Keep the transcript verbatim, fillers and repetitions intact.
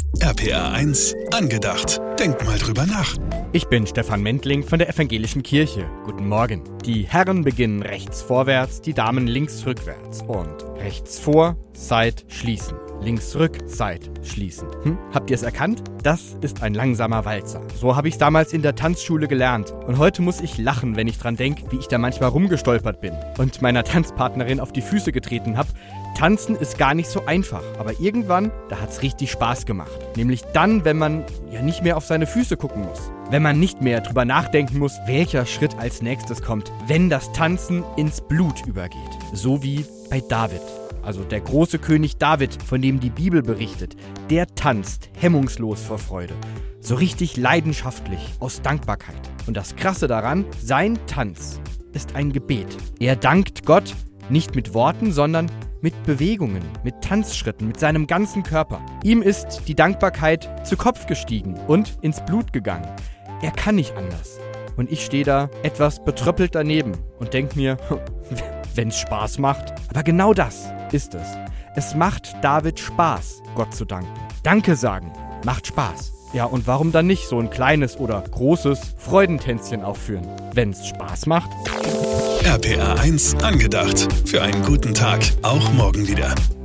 R P R eins angedacht. Denk mal drüber nach. Ich bin Stefan Mentling von der Evangelischen Kirche. Guten Morgen. Die Herren beginnen rechts vorwärts, die Damen links rückwärts. Und rechts vor, Seit, schließen. Links rück, Seit, schließen. Hm? Habt ihr es erkannt? Das ist ein langsamer Walzer. So habe ich es damals in der Tanzschule gelernt. Und heute muss ich lachen, wenn ich dran denke, wie ich da manchmal rumgestolpert bin und meiner Tanzpartnerin auf die Füße getreten habe. Tanzen ist gar nicht so einfach, aber irgendwann, da hat's richtig Spaß gemacht. Nämlich dann, wenn man ja nicht mehr auf seine Füße gucken muss. Wenn man nicht mehr drüber nachdenken muss, welcher Schritt als nächstes kommt. Wenn das Tanzen ins Blut übergeht. So wie bei David. Also der große König David, von dem die Bibel berichtet. Der tanzt hemmungslos vor Freude. So richtig leidenschaftlich, aus Dankbarkeit. Und das Krasse daran, sein Tanz ist ein Gebet. Er dankt Gott nicht mit Worten, sondern mit Bewegungen, mit Tanzschritten, mit seinem ganzen Körper. Ihm ist die Dankbarkeit zu Kopf gestiegen und ins Blut gegangen. Er kann nicht anders. Und ich stehe da etwas betröppelt daneben und denke mir, wenn's Spaß macht. Aber genau das ist es. Es macht David Spaß, Gott zu danken. Danke sagen macht Spaß. Ja, und warum dann nicht so ein kleines oder großes Freudentänzchen aufführen, wenn's Spaß macht? R P R eins angedacht. Für einen guten Tag, auch morgen wieder.